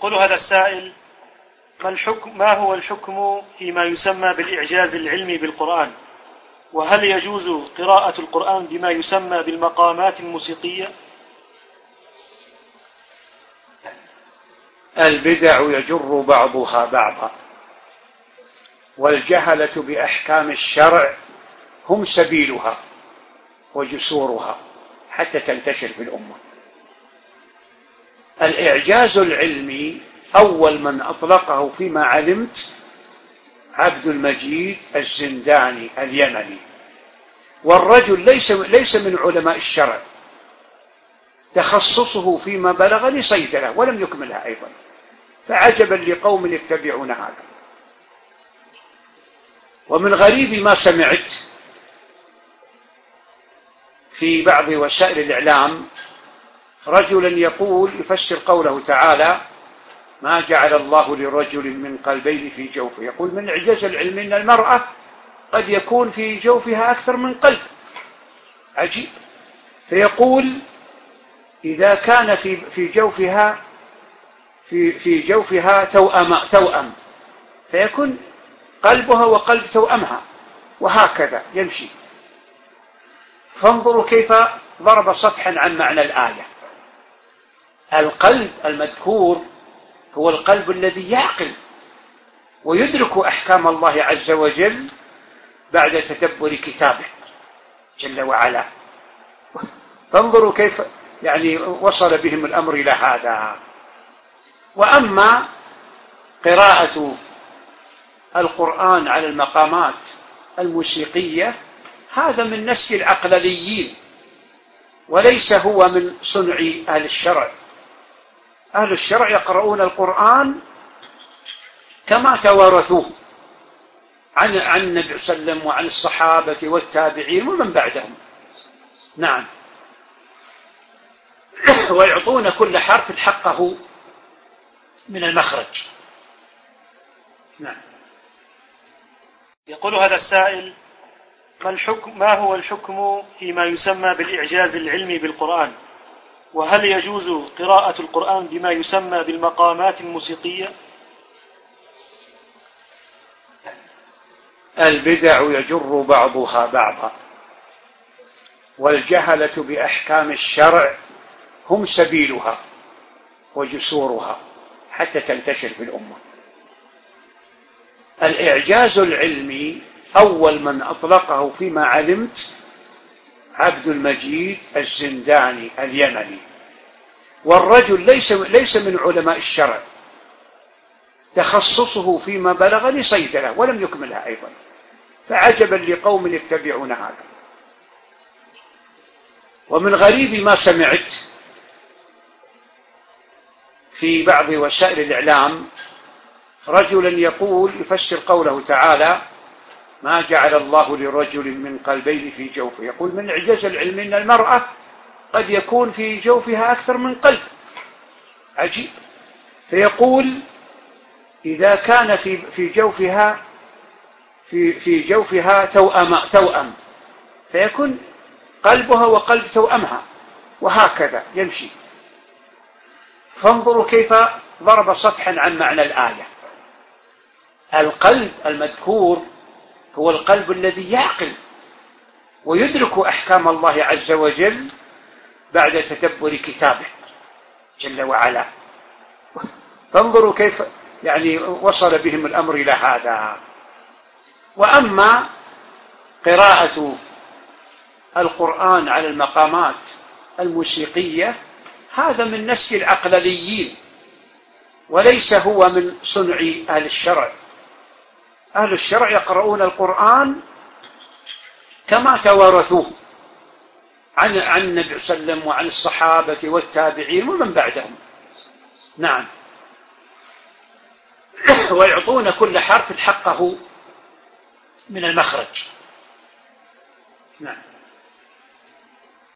يقول هذا السائل: ما هو الحكم فيما يسمى بالإعجاز العلمي بالقرآن؟ وهل يجوز قراءة القرآن بما يسمى بالمقامات الموسيقية؟ البدع يجر بعضها بعضا، والجهلة بأحكام الشرع هم سبيلها وجسورها حتى تنتشر في الأمة. الإعجاز العلمي أول من أطلقه فيما علمت عبد المجيد الزنداني اليمني، والرجل ليس من علماء الشرع، تخصصه فيما بلغني صيدلة ولم يكملها أيضا، فعجبا لقوم يتبعون هذا. ومن غريب ما سمعت في بعض وسائل الإعلام رجلا يقول يفسر قوله تعالى: ما جعل الله لرجل من قلبين في جوفه، يقول من إعجاز العلم أن المرأة قد يكون في جوفها أكثر من قلب. عجيب. فيقول إذا كان في جوفها توأم فيكون قلبها وقلب توأمها، وهكذا يمشي. فانظروا كيف ضرب صفحا عن معنى الآية. القلب المذكور هو القلب الذي يعقل ويدرك أحكام الله عز وجل بعد تدبر كتابه جل وعلا. فانظروا كيف وصل بهم الأمر إلى هذا. وأما قراءة القرآن على المقامات الموسيقية هذا من نسج العقلانيين، وليس هو من صنع أهل الشرع. أهل الشرع يقرؤون القرآن كما توارثوه عن النبي صلى الله عليه وسلم وعن الصحابة والتابعين ومن بعدهم. نعم. ويعطون كل حرف حقه من المخرج. نعم. يقول هذا السائل: ما هو الحكم فيما يسمى بالإعجاز العلمي بالقرآن؟ وهل يجوز قراءة القرآن بما يسمى بالمقامات الموسيقية؟ البدع يجر بعضها بعضا، والجهلة بأحكام الشرع هم سبيلها وجسورها حتى تنتشر في الأمة. الإعجاز العلمي أول من أطلقه فيما علمت عبد المجيد الزنداني اليمني، والرجل ليس من علماء الشرع، تخصصه فيما بلغني صيدلة ولم يكملها أيضا، فعجبا لقوم يتبعون هذا. ومن غريب ما سمعت في بعض وسائل الإعلام رجلا يقول يفسر قوله تعالى: ما جعل الله لرجل من قلبين في جوفه، يقول من إعجاز العلم أن المرأة قد يكون في جوفها أكثر من قلب. عجيب. فيقول إذا كان في جوفها توأم فيكون قلبها وقلب توأمها، وهكذا يمشي. فانظروا كيف ضرب صفحا عن معنى الآية. القلب المذكور هو القلب الذي يعقل ويدرك أحكام الله عز وجل بعد تدبر كتابه جل وعلا. فانظروا كيف وصل بهم الأمر إلى هذا. وأما قراءة القرآن على المقامات الموسيقية هذا من نسج العقلانيين، وليس هو من صنع أهل الشرع. أهل الشرع يقرؤون القرآن كما توارثوه عن النبي صلى الله عليه وسلم وعن الصحابة والتابعين ومن بعدهم. نعم. ويعطون كل حرف حقه من المخرج. نعم.